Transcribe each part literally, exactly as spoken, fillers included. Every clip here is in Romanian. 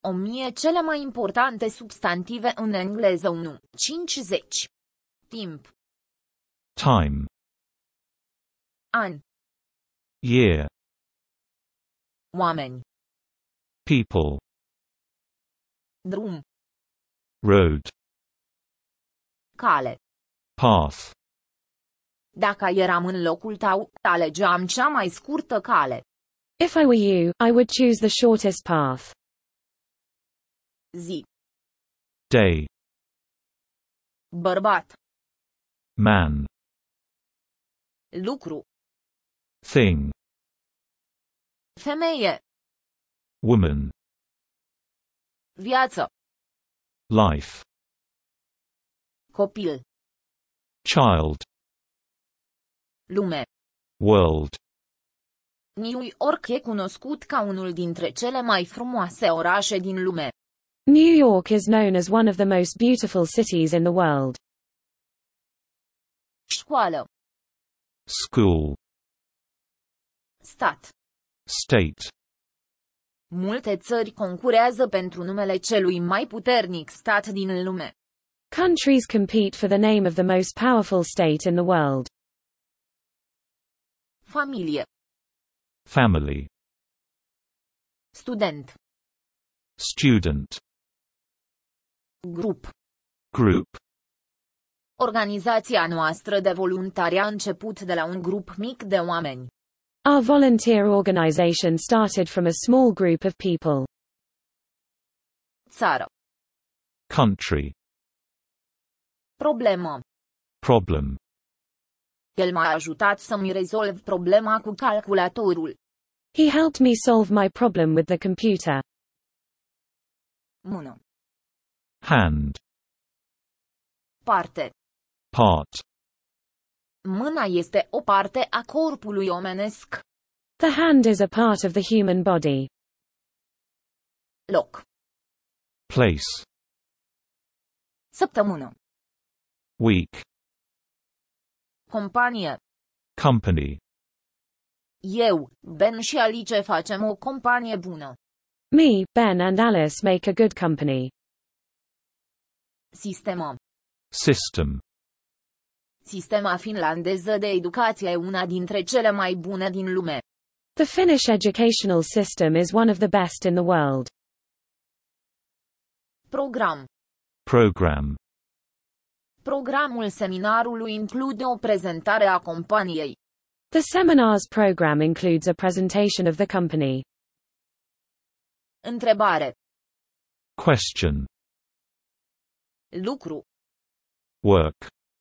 o mie cele mai importante substantive în engleză unu. cincizeci. Timp. Time. An. Year. Oameni. People. Drum. Road. Cale. Path. Dacă eram în locul tău, alegeam cea mai scurtă cale. If I were you, I would choose the shortest path. Zi. Day. Bărbat. Man. Lucru. Thing. Femeie. Woman. Viață. Life. Copil. Child. Lume. World. New York e cunoscut ca unul dintre cele mai frumoase orașe din lume. New York is known as one of the most beautiful cities in the world. Școală. School. Stat. State. Multe țări concurează pentru numele celui mai puternic stat din lume. Countries compete for the name of the most powerful state in the world. Familie. Family. Student. Student. Grup. Group. Organizația noastră de voluntari a început de la un grup mic de oameni. Our volunteer organization started from a small group of people. Țară. Country. Problemă. Problem. El m-a ajutat să-mi rezolv problema cu calculatorul. He helped me solve my problem with the computer. Mână. Hand. Parte. Part. Mâna este o parte a corpului omenesc. The hand is a part of the human body. Loc. Place. Săptămână. Week. Companie. Company. Eu, Ben și Alice facem o companie bună. Me, Ben and Alice make a good company. Sistemă. System. Sistema finlandeză de educație e una dintre cele mai bune din lume. The Finnish educational system is one of the best in the world. Program. Program. Programul seminarului include o prezentare a companiei. The seminar's program includes a presentation of the company. Întrebare. Question. Lucru. Work.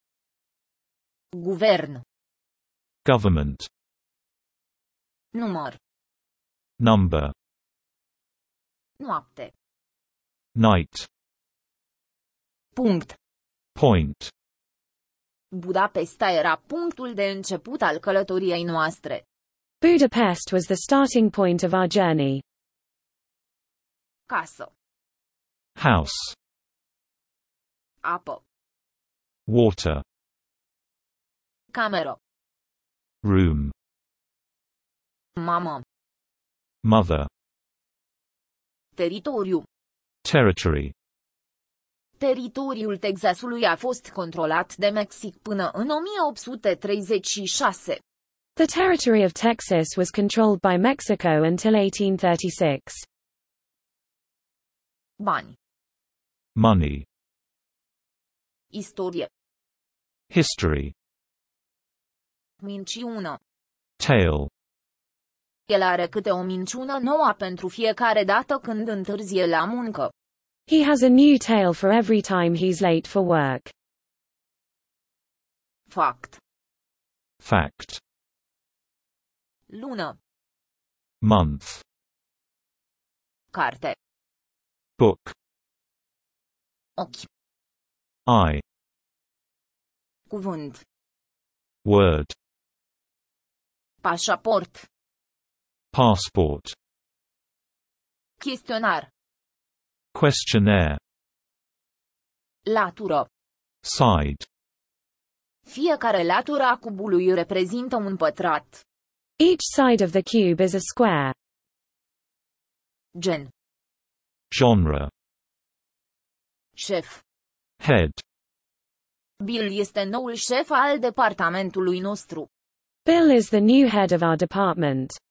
Guvern. Government. Număr. Number. Noapte. Night. Punct. Point. Budapesta era punctul de început al călătoriei noastre. Budapest was the starting point of our journey. Casă. House. Apă. Water. Cameră. Room. Mamă. Mother. Teritoriu. Territory. Teritoriul Texasului a fost controlat de Mexic până în o mie opt sute treizeci și șase. The territory of Texas was controlled by Mexico until eighteen thirty-six. Bani. Money. Istorie. History. Minciună. Tale. El are câte o minciună nouă pentru fiecare dată când întârzie la muncă. He has a new tale for every time he's late for work. Fact. Fact. Lună. Month. Carte. Book. Ochi. Eye. Cuvânt. Word. Pașaport. Passport. Chestionar. Questionnaire. Latură. Side. Fiecare latură a cubului reprezintă un pătrat. Each side of the cube is a square. Gen. Genre. Șef. Head. Bill este noul șef al departamentului nostru. Bill is the new head of our department.